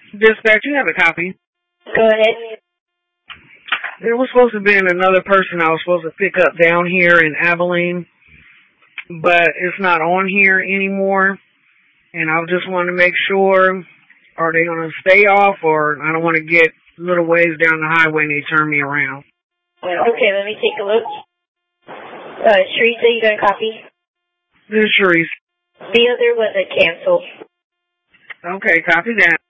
Dispatch, you have a copy. Go ahead. There was supposed to be another person I was supposed to pick up down here in Abilene, but it's not on here anymore. And I just want to make sure, are they going to stay off, or I don't want to get little ways down the highway and they turn me around. Okay, let me take a look. Teresa, you got a copy? This is Sharice. The other was a canceled. Okay, copy that.